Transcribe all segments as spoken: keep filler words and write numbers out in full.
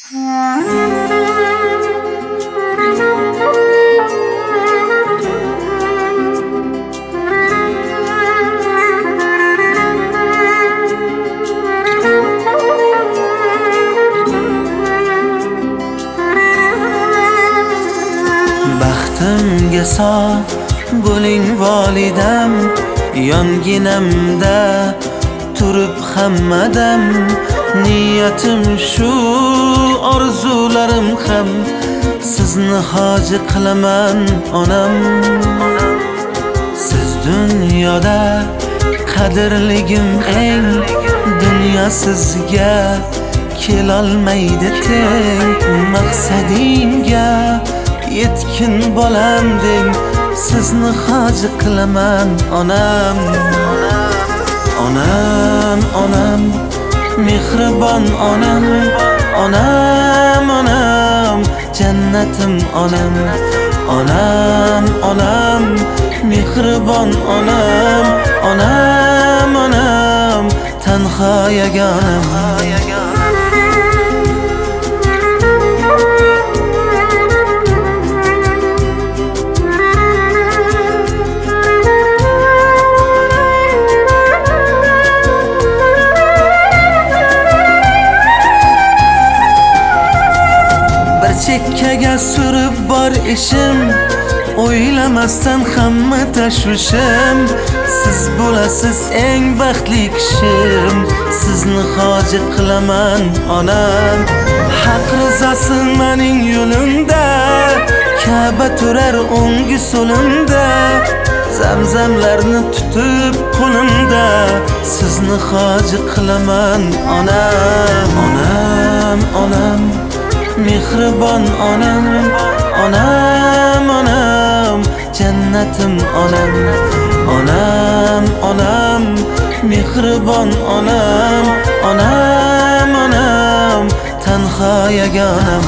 Baxtimga sog' bo'ling volidam, yonginamda turib hammadam. Niyatim shu, orzularim ham sizni hoji qilaman onam. Siz dunyoda qadrligim eng, dunyo sizga kelolmaydi teng. Maqsadingga yetkin bolam deng, sizni hoji qilaman onam. Onam, onam, mehribon onam. Onam, onam, jannatim onam. Onam, onam, mehribon onam. Onam, onam, tanho yagonam. Chekkaga surib bor ishim, o'ylamasdan hamma tashvishim. Siz bo'lasiz eng baxtli kishim, sizni hoji qilaman onam. Haq rizasi mening yo'limda, Ka'ba turar o'ngi so'limda. Zamzamlarni tutib qo'limda, sizni hoji qilaman onam. Onam, onam, mehribon onam. Onam, onam, jannatim onam. Onam, onam, mehribon onam. Onam, onam, tanho yagonam.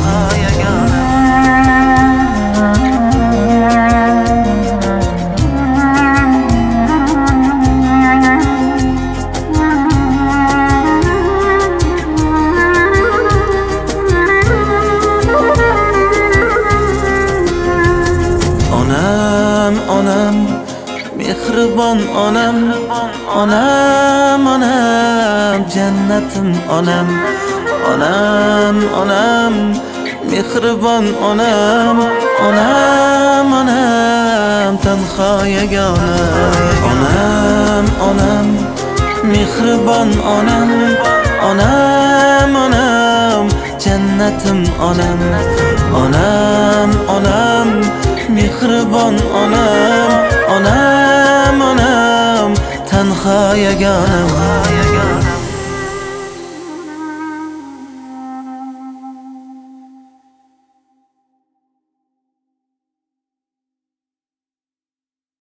Onam, mehribon onam. Onam, onam, jannatim onam. Onam, onam, mehribon onam. Onam, onam, tanho yagonam. Onam, onam, mehribon onam. Onam, onam, jannatim onam. Onam, onam, mehribon onam. Onam, onam, tanho yagonam.